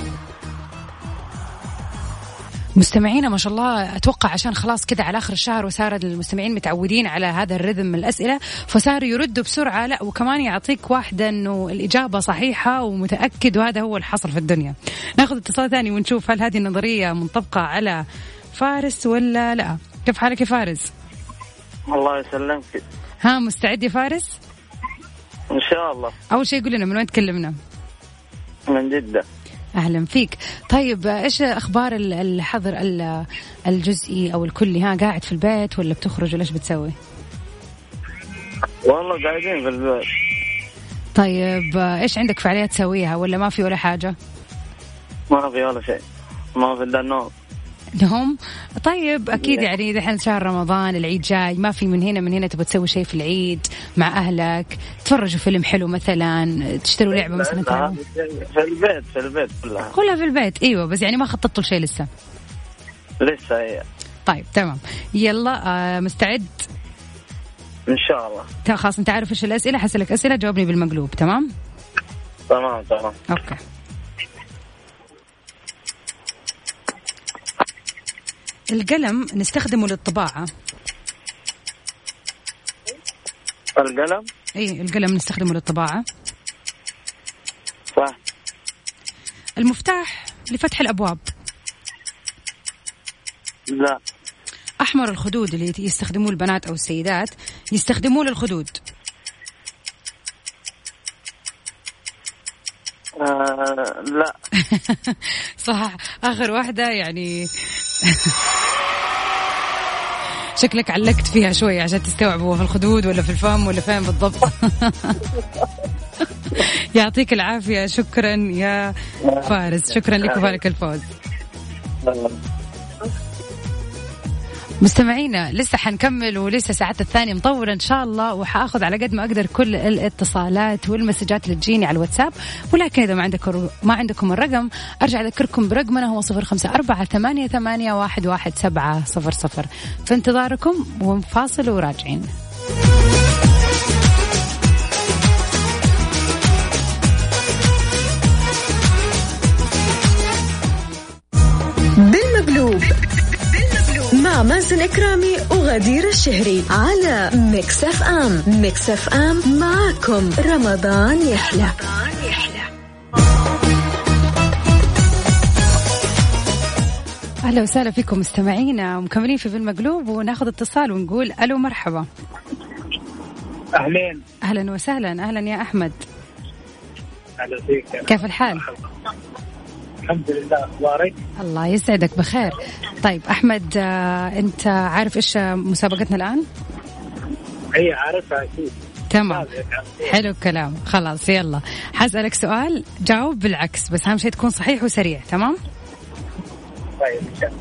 Speaker 4: مستمعينا ما شاء الله، أتوقع عشان خلاص كده على آخر الشهر وصار المستمعين متعودين على هذا الرذم من الأسئلة، فصاروا يردوا بسرعة. لا وكمان يعطيك واحدة أنه الإجابة صحيحة ومتأكد، وهذا هو الحصر في الدنيا. ناخذ اتصال ثاني ونشوف هل هذه النظرية منطبقة على فارس ولا لا. كيف حالك يا فارس؟
Speaker 7: الله يسلمك.
Speaker 4: ها مستعد يا فارس؟
Speaker 7: إن شاء الله.
Speaker 4: أول شيء قول لنا من وين تكلمنا؟
Speaker 7: من جدة.
Speaker 4: أهلا فيك. طيب إيش أخبار الحظر الجزئي أو الكلي؟ ها قاعد في البيت ولا بتخرج ولا إيش بتسوي؟
Speaker 7: والله قاعدين في البيت.
Speaker 4: طيب إيش عندك فعاليات تسويها ولا ما في ولا حاجة؟
Speaker 7: ما في ولا شيء، ما في إلا النوم.
Speaker 4: نوم؟ طيب أكيد يعني دحين شهر رمضان، العيد جاي، ما في من هنا تبغى تسوي شيء في العيد مع أهلك؟ تفرجوا فيلم حلو مثلا، تشتروا لعبة مثلا؟
Speaker 7: في البيت
Speaker 4: كلها في البيت. أيوة بس يعني ما خططوا شيء لسه؟
Speaker 7: لسه.
Speaker 4: طيب تمام يلا. مستعد؟
Speaker 7: إن شاء الله.
Speaker 4: خلاص أنت عارف إيش الأسئلة، حسألك أسئلة جاوبني بالمقلوب. تمام أوكي. القلم نستخدمه للطباعة.
Speaker 7: القلم؟
Speaker 4: ايه القلم نستخدمه للطباعة.
Speaker 7: صح.
Speaker 4: المفتاح لفتح الأبواب.
Speaker 7: لا.
Speaker 4: أحمر الخدود اللي يستخدموه البنات أو السيدات يستخدموه للخدود.
Speaker 7: لا.
Speaker 4: صح. آخر واحدة يعني شكلك علقت فيها شوي عشان تستوعبوا في الخدود ولا في الفم ولا فين بالضبط. يعطيك العافية. شكرا يا فارس، شكرا لك وفالك الفوز. مستمعينا لسه حنكمل ولسه ساعات الثانية مطولة إن شاء الله، وحأخذ على قد ما أقدر كل الاتصالات والمسجات اللي تجيني على الواتساب. ولكن إذا ما عندكم الرقم أرجع أذكركم برقمنا هو 0548811700. في انتظاركم ونفاصل وراجعين.
Speaker 3: بالمقلوب مع مازن إكرامي وغدير الشهري على ميكس اف ام. ميكس اف ام معاكم رمضان يحلى.
Speaker 4: أهلا وسهلا فيكم مستمعينا، ومكملين في بالمقلوب وناخذ اتصال ونقول ألو مرحبا.
Speaker 7: أهلين.
Speaker 4: أهلا وسهلا. أهلا يا أحمد.
Speaker 7: أهلا فيك.
Speaker 4: كيف الحال؟
Speaker 7: الحمد لله. أخبارك؟
Speaker 4: الله يسعدك بخير. طيب أحمد، أنت عارف إيش مسابقتنا الآن؟
Speaker 7: هي عارفها أكيد.
Speaker 4: تمام حلو الكلام. خلاص يلا حسألك سؤال جاوب بالعكس، بس أهم شيء تكون صحيح وسريع. تمام؟
Speaker 7: طيب إن شاء الله.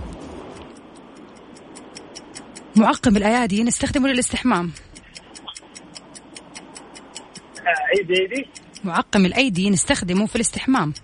Speaker 4: معقم الأيادي نستخدمه للاستحمام.
Speaker 7: عيدي.
Speaker 4: معقم الأيدي نستخدمه في الاستحمام.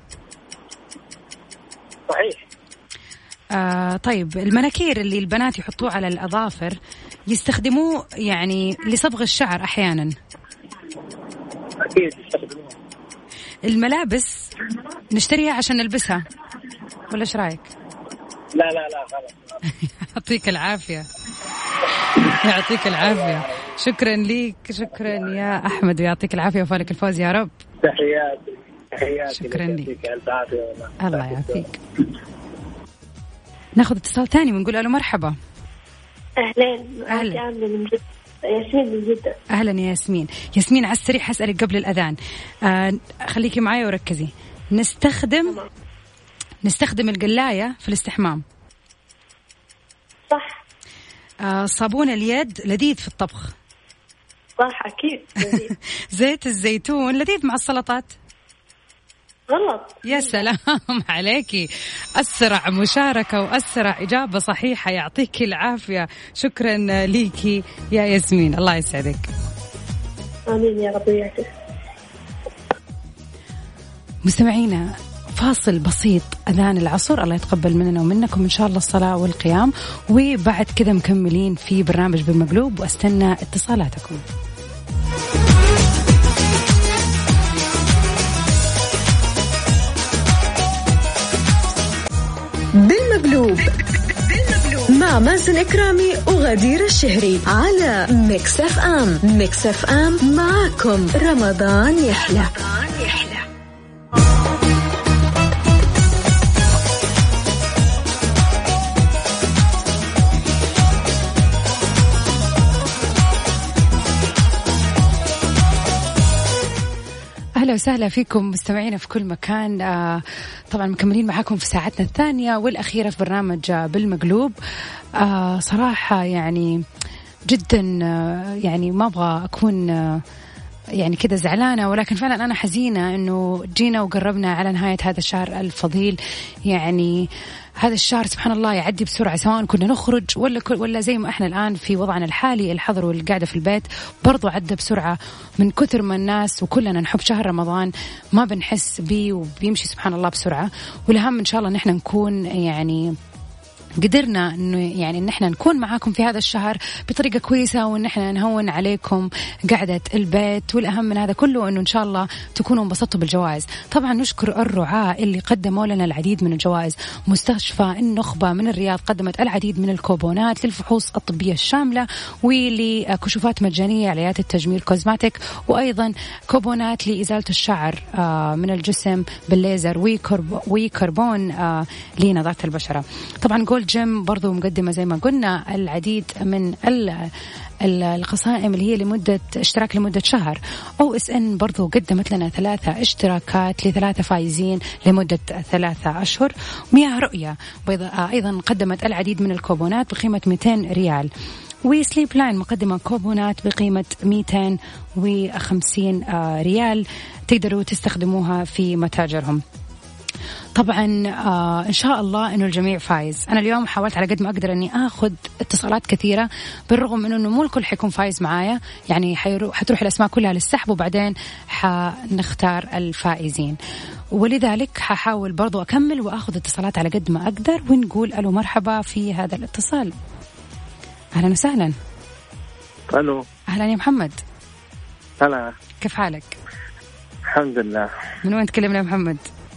Speaker 7: صحيح.
Speaker 4: طيب المناكير اللي البنات يحطوه على الأظافر يستخدموه يعني لصبغ الشعر أحيانا.
Speaker 7: أكيد يستخدموه.
Speaker 4: الملابس نشتريها عشان نلبسها ولا إيش رأيك؟
Speaker 7: لا غلط.
Speaker 4: يعطيك العافية. يعطيك العافية. شكرا ليك. شكرا يا أحمد ويعطيك العافية وفالك الفوز يا رب.
Speaker 7: تحياتي.
Speaker 4: شكرا لك. الله يعافيك. ناخذ اتصال ثاني ونقول ألو مرحبا.
Speaker 6: أهلا من جدة. ياسمين من جدة.
Speaker 4: أهلا يا ياسمين على السريع حسألك قبل الأذان. خليكي معايا وركزي. نستخدم نستخدم القلاية في الاستحمام.
Speaker 6: صح.
Speaker 4: صابون اليد لذيذ في الطبخ.
Speaker 6: صح أكيد لذيذ.
Speaker 4: زيت الزيتون لذيذ مع السلطات.
Speaker 6: غلط.
Speaker 4: يا سلام عليكي، أسرع مشاركة وأسرع إجابة صحيحة، يعطيك العافية. شكرا ليكي يا ياسمين، الله يسعدك.
Speaker 6: آمين يا رب وياك.
Speaker 4: مستمعينا فاصل بسيط، أذان العصر، الله يتقبل مننا ومنكم إن شاء الله الصلاة والقيام، وبعد كذا مكملين في برنامج بالمقلوب وأستنى اتصالاتكم.
Speaker 3: بالمقلوب مع مازن إكرامي وغدير الشهري على ميكس اف ام. ميكس اف ام معاكم رمضان يحلى.
Speaker 4: أهلا وسهلا فيكم مستمعينا في كل مكان. طبعا مكملين معاكم في ساعتنا الثانية والأخيرة في برنامج بالمقلوب. صراحة يعني جدا يعني ما أبغى أكون يعني كده زعلانة، ولكن فعلا أنا حزينة إنه جينا وقربنا على نهاية هذا الشهر الفضيل. يعني هذا الشهر سبحان الله يعدي بسرعة، سواء كنا نخرج ولا زي ما احنا الآن في وضعنا الحالي الحظر والقاعدة في البيت، برضو عدى بسرعة من كثر ما الناس وكلنا نحب شهر رمضان ما بنحس بيه وبيمشي سبحان الله بسرعة. والأهم إن شاء الله نحن نكون يعني قدرنا إنه يعني إن إحنا نكون معاكم في هذا الشهر بطريقة كويسة، وإن إحنا نهون عليكم قعدة البيت. والأهم من هذا كله إنه إن شاء الله تكونوا انبسطتوا بالجوائز. طبعا نشكر الرعاة اللي قدموا لنا العديد من الجوائز. مستشفى النخبة من الرياض قدمت العديد من الكوبونات للفحوص الطبية الشاملة ولكشوفات مجانية عيادات التجميل كوزماتيك، وأيضا كوبونات لإزالة الشعر من الجسم بالليزر وكربون لنظافة البشرة. طبعا جولد جيم برضو مقدمة زي ما قلنا العديد من القصائم اللي هي لمدة اشتراك لمدة شهر. OSN برضو قدمت لنا 3 اشتراكات ل3 فائزين لمدة 3 أشهر. مياه رؤية أيضا قدمت العديد من الكوبونات بقيمة 200 ريال. وسليب لاين مقدمة كوبونات بقيمة 250 ريال تقدروا تستخدموها في متاجرهم. طبعا إن شاء الله إنه الجميع فايز. أنا اليوم حاولت على قد ما أقدر إني أخذ اتصالات كثيرة، بالرغم إنه مو الكل حيكون فايز معايا، يعني حتروح الأسماء كلها للسحب وبعدين حنختار الفائزين. ولذلك ححاول برضو أكمل وأخذ اتصالات على قد ما أقدر، ونقول ألو مرحبا في هذا الاتصال. أهلا وسهلا.
Speaker 11: ألو.
Speaker 4: أهلا يا محمد.
Speaker 11: هلا.
Speaker 4: كيف حالك؟
Speaker 11: الحمد لله.
Speaker 4: من وين تكلمنا يا محمد؟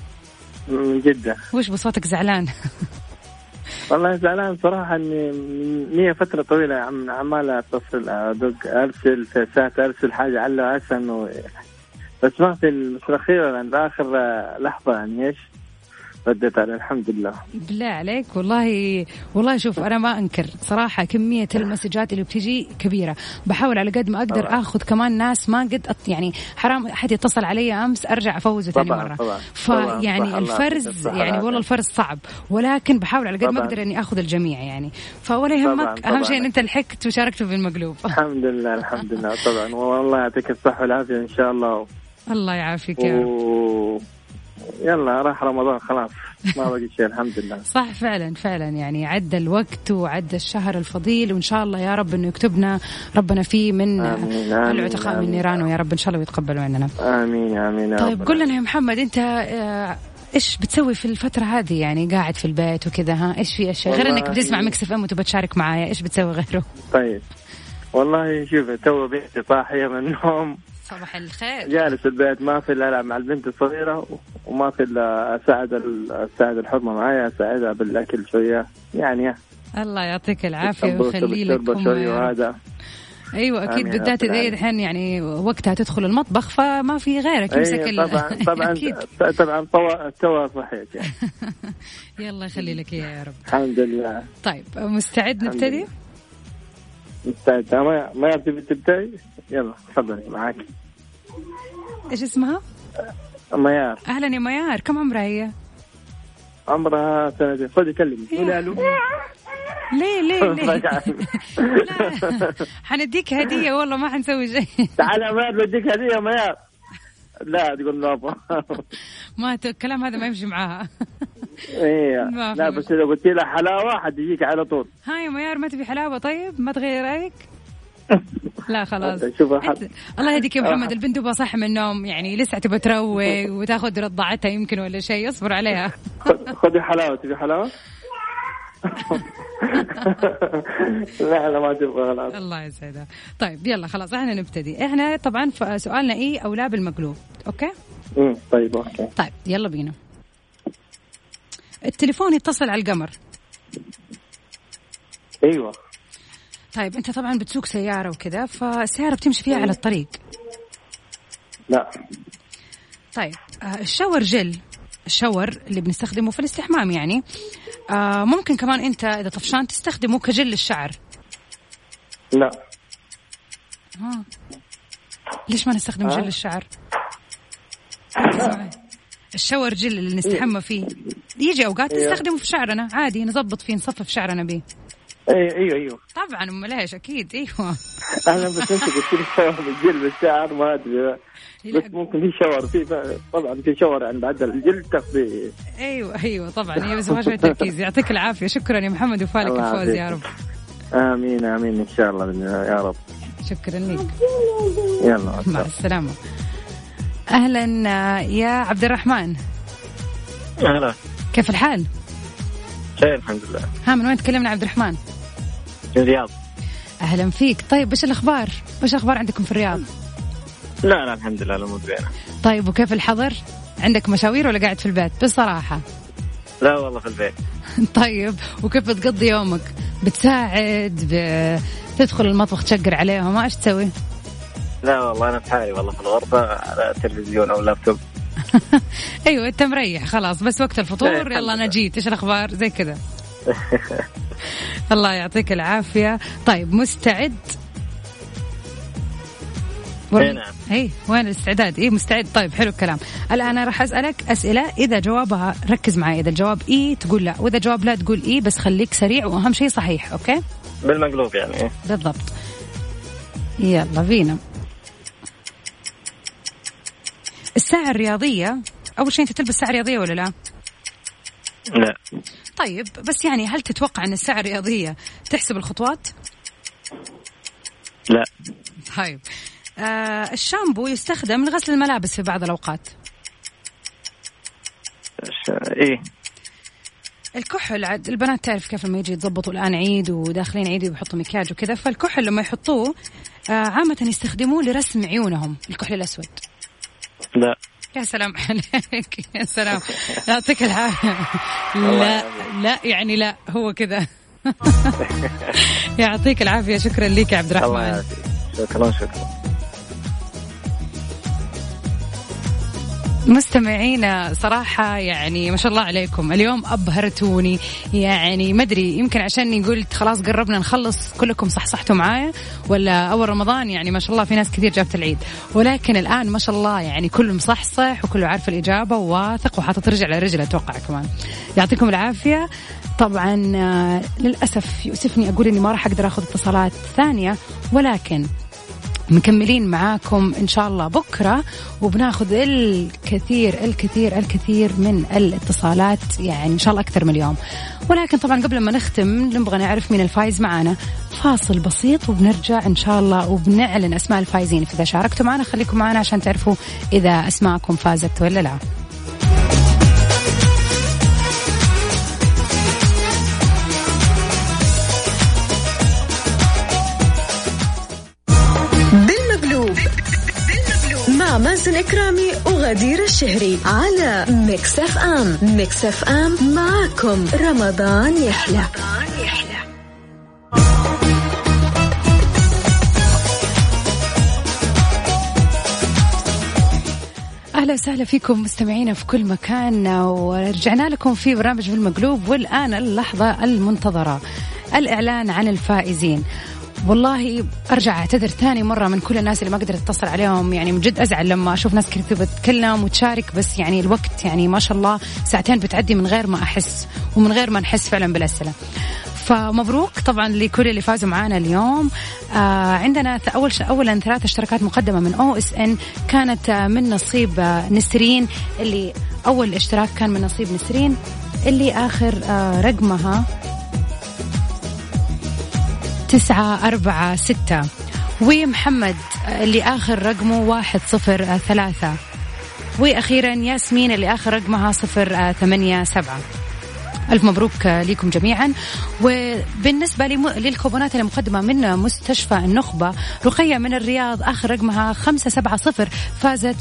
Speaker 11: من جدة.
Speaker 4: وش بصوتك زعلان؟
Speaker 11: والله زعلان صراحة إني مية فترة طويلة عمال أتصل أدق أرسل ساعات أرسل حاجة على أسن بس ما في الأخير عند آخر لحظة يعني إيش رديت عليه. الحمد لله. بالله
Speaker 4: عليك والله شوف أنا ما أنكر صراحة كمية المسجات اللي بتيجي كبيرة، بحاول على قد ما أقدر أخذ كمان ناس ما قد يعني حرام أحد يتصل علي أمس أرجع أفوزه ثاني مرة. فيعني الفرز يعني والله الفرز صعب، ولكن بحاول على قد ما أقدر إني أخذ الجميع يعني. فولا يهمك، أهم شيء إن أنت لحقت وشاركت في المقلوب.
Speaker 11: الحمد لله الحمد لله طبعا، والله يعطيك الصحة والعافية إن شاء الله.
Speaker 4: الله يعافيك يا رب.
Speaker 11: يلا راح رمضان خلاص ما بقي شيء الحمد لله.
Speaker 4: صح فعلا يعني عدى الوقت وعدى الشهر الفضيل، وإن شاء الله يا رب إنه يكتبنا ربنا فيه من العتقاء من النيران، ويا رب إن شاء الله ويتقبل مننا.
Speaker 11: آمين آمين.
Speaker 4: طيب قل لنا يا محمد أنت إيش بتسوي في الفترة هذه؟ يعني قاعد في البيت وكذا، ها إيش في أشياء غير إنك بتسمع ميكس اف ام وتبى تشارك معايا؟ إيش بتسوي غيره؟
Speaker 11: طيب والله شوف تو بنتي صاحية من النوم،
Speaker 4: صباح الخير،
Speaker 11: جالس البيت ما في إلا ألعب مع البنت الصغيرة، وما في إلا أساعد الحرمة معايا، أساعدها بالأكل شوية يعني.
Speaker 4: الله يعطيك العافية ويخلي لكم.
Speaker 11: وهذا
Speaker 4: أيوة أكيد بالذات إذا الحين يعني وقتها تدخل المطبخ فما في غيرك يمسك.
Speaker 11: طبعا توا صحيت يعني.
Speaker 4: يلا يخلي لك يا رب.
Speaker 11: الحمد لله.
Speaker 4: طيب مستعد نبتدي؟
Speaker 11: مستعد. ما تبتدي؟ يلا تفضلي معاك.
Speaker 4: إيش اسمها؟
Speaker 11: ميار.
Speaker 4: أهلا يا ميار، كم عمرها هي؟
Speaker 11: عمرها 2 خذي كلمي قولي الو.
Speaker 4: ليه لا حنديك هدية والله ما حنسوي شيء.
Speaker 11: تعال يا ميار بديك هدية ميار. لا تقول لا
Speaker 4: ما الكلام هذا ما يمشي معاها.
Speaker 11: ايه لا بس إذا قلت لها حلاوة حتجيك على طول.
Speaker 4: هاي ميار ما تبي حلاوة طيب ما تغير رأيك؟ لا خلاص الله يهديك يا محمد. البنت تبغى صح من النوم يعني لسه تبغى تروق وتاخذ رضعتها يمكن ولا شيء. اصبر عليها.
Speaker 11: خذي حلاوة. تبي حلاوة؟ لا ما تبغى خلاص.
Speaker 4: الله يسعدها. طيب يلا خلاص احنا نبتدي. احنا طبعا سؤالنا ايه او لا بالمقلوب. اوكي
Speaker 11: طيب اوكي.
Speaker 4: طيب يلا بينا. التليفون يتصل على القمر.
Speaker 11: ايوه.
Speaker 4: طيب انت طبعا بتسوق سيارة وكذا فالسيارة بتمشي فيها على الطريق.
Speaker 11: لا.
Speaker 4: طيب الشاور جل، الشاور اللي بنستخدمه في الاستحمام يعني ممكن كمان انت اذا طفشان تستخدمه كجل للشعر.
Speaker 11: لا.
Speaker 4: ليش ما نستخدم جل للشعر؟ الشاور جل اللي نستحمى فيه يجي اوقات نستخدمه في شعرنا عادي، نضبط فيه نصفف شعرنا بيه.
Speaker 11: ايوه
Speaker 4: طبعا ليش اكيد. ايوه
Speaker 11: انا بس انت قلت لي شاور بالجل بالشعر ما ادري بس ممكن في شاور في طبعا في شاور عند بعد الجل تقضي.
Speaker 4: ايوه طبعا هي بس ما شويه تركيز. يعطيك العافيه. شكرا يا محمد وفالك الفوز يا رب.
Speaker 11: امين ان شاء الله يا رب.
Speaker 4: شكرا لك.
Speaker 11: يلا
Speaker 4: مع السلامه. اهلا يا عبد الرحمن.
Speaker 12: اهلا
Speaker 4: كيف الحال؟
Speaker 12: خير الحمد لله.
Speaker 4: ها من وين تكلمنا عبد الرحمن؟
Speaker 12: من الرياض.
Speaker 4: اهلا فيك. طيب ايش الاخبار؟ ايش الاخبار عندكم في الرياض؟
Speaker 12: لا الحمد لله الامور زينه.
Speaker 4: طيب وكيف الحظر؟ عندك مشاوير ولا قاعد في البيت بصراحه؟
Speaker 12: لا والله في البيت.
Speaker 4: طيب وكيف بتقضي يومك؟ بتساعد تدخل المطبخ تشقر عليهم ايش تسوي؟
Speaker 12: لا والله انا في حالي والله في الغرفه على التلفزيون او اللابتوب.
Speaker 4: ايوه انت مريح خلاص بس وقت الفطور يلا انا جيت. ايش الاخبار زي كذا؟ الله يعطيك العافيه. طيب مستعد؟
Speaker 12: نعم.
Speaker 4: وين الاستعداد؟ مستعد. طيب حلو الكلام. الان انا راح اسالك اسئله اذا جوابها ركز معي، اذا الجواب تقول لا واذا جواب لا تقول بس خليك سريع واهم شيء صحيح. اوكي
Speaker 12: بالمقلوب يعني.
Speaker 4: بالضبط. يلا بينا. الساعة الرياضية أول شيء أنت تلبس ساعة رياضية ولا لا؟
Speaker 12: لا.
Speaker 4: طيب بس يعني هل تتوقع أن الساعة الرياضية تحسب الخطوات؟
Speaker 12: لا.
Speaker 4: طيب الشامبو يستخدم لغسل الملابس في بعض الأوقات. الكحل عاد البنات تعرف كيف لما يجي يتضبطوا الآن عيد وداخلين عيد ويحطوا مكياج وكذا، فالكحل لما يحطوه عامة يستخدموه لرسم عيونهم، الكحل الأسود.
Speaker 12: لا.
Speaker 4: يا سلام عليك يا سلام. يعطيك العافية. لا يعني لا هو كذا. يعطيك العافية. شكرا لك يا عبد الرحمن.
Speaker 12: شكرا.
Speaker 4: مستمعينا صراحة يعني ما شاء الله عليكم اليوم أبهرتوني يعني ما أدري يمكن عشان قلت خلاص قربنا نخلص كلكم صحصحتوا معايا ولا أول رمضان يعني ما شاء الله في ناس كثير جابت العيد، ولكن الآن ما شاء الله يعني كله مصحصح وكله عارف الإجابة وواثق وحاطط رجل على رجل أتوقع كمان. يعطيكم العافية. طبعا للأسف يؤسفني أقول إني ما راح أقدر أخذ اتصالات ثانية، ولكن مكملين معاكم إن شاء الله بكرة وبناخذ الكثير من الاتصالات يعني إن شاء الله أكثر من اليوم. ولكن طبعا قبل ما نختم نبغى نعرف مين الفايز معنا. فاصل بسيط وبنرجع إن شاء الله وبنعلن أسماء الفايزين. فإذا شاركتوا معنا خليكم معنا عشان تعرفوا إذا أسماءكم فازت ولا لا.
Speaker 3: مع مازن إكرامي وغدير الشهري على ميكس اف ام. ميكس اف ام معكم رمضان يحلى.
Speaker 4: أهلا وسهلا فيكم مستمعينا في كل مكان، ورجعنا لكم في برنامج بالمقلوب. والآن اللحظة المنتظرة، الإعلان عن الفائزين. والله أرجع أعتذر ثاني مرة من كل الناس اللي ما قدرت أتصل عليهم. يعني من جد أزعل لما أشوف ناس كثير بتتكلم وتشارك، بس يعني الوقت يعني ما شاء الله ساعتين بتعدي من غير ما أحس ومن غير ما نحس فعلا بالأسئلة. فمبروك طبعا لكل اللي فازوا معانا اليوم. عندنا أولا 3 اشتراكات مقدمة من OSN كانت من نصيب نسرين، اللي أول اشتراك كان من نصيب نسرين اللي آخر رقمها 946، ومحمد اللي آخر رقمه 103، وأخيرا ياسمين اللي آخر رقمها 087. ألف مبروك لكم جميعا. وبالنسبة للكوبونات المقدمة من مستشفى النخبة، رقية من الرياض آخر رقمها 570 فازت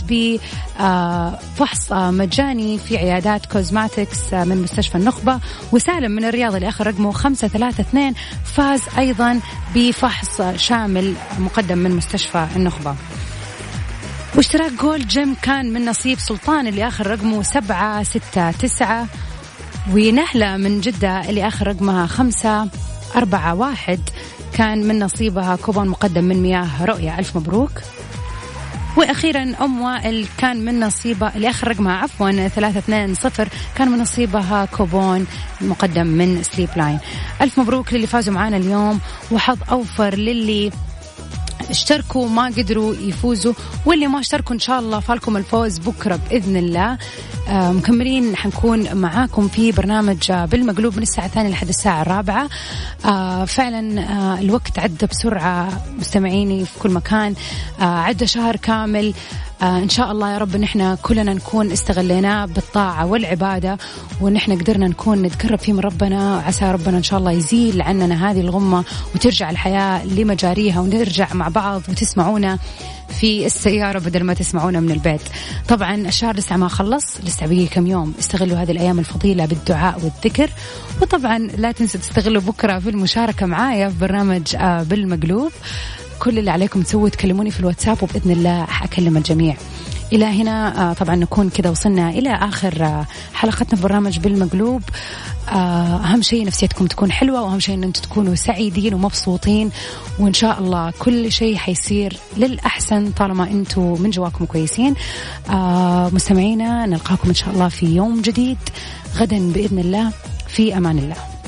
Speaker 4: بفحص مجاني في عيادات كوزماتكس من مستشفى النخبة. وسالم من الرياض اللي آخر رقمه 532 فاز أيضا بفحص شامل مقدم من مستشفى النخبة. واشتراك جولد جيم كان من نصيب سلطان اللي آخر رقمه 769، ونهلة من جدة اللي آخر رقمها 541 كان من نصيبها كوبون مقدم من مياه رؤية. ألف مبروك. وأخيرا أم وائل كان من نصيبها اللي آخر رقمها 320 كان من نصيبها كوبون مقدم من سليب لاين. ألف مبروك للي فازوا معنا اليوم، وحظ أوفر للي اشتركوا ما قدروا يفوزوا، واللي ما اشتركوا إن شاء الله فالكم الفوز بكرة بإذن الله. مكملين حنكون معاكم في برنامج بالمقلوب من الساعة 2 لحد الساعة 4. فعلا الوقت عدى بسرعة مستمعيني في كل مكان، عدى شهر كامل. إن شاء الله يا رب نحن كلنا نكون استغليناه بالطاعة والعبادة، ونحن قدرنا نكون نتقرب فيه من ربنا. عسى ربنا إن شاء الله يزيل عننا هذه الغمة وترجع الحياة لمجاريها، ونرجع مع بعض وتسمعونا في السيارة بدل ما تسمعونا من البيت. طبعا الشهر لسه ما خلص، لسه بقي كم يوم. استغلوا هذه الأيام الفضيلة بالدعاء والذكر، وطبعا لا تنسوا تستغلوا بكرة في المشاركة معايا في برنامج بالمقلوب. كل اللي عليكم تسووا تكلموني في الواتساب، وبإذن الله حأكلم الجميع. إلى هنا طبعا نكون كده وصلنا إلى آخر حلقتنا في برنامج بالمقلوب. أهم شيء نفسيتكم تكون حلوة، وأهم شيء أن أنتم تكونوا سعيدين ومبسوطين، وإن شاء الله كل شيء حيصير للأحسن طالما أنتم من جواكم كويسين. مستمعينا نلقاكم إن شاء الله في يوم جديد غدا بإذن الله. في أمان الله.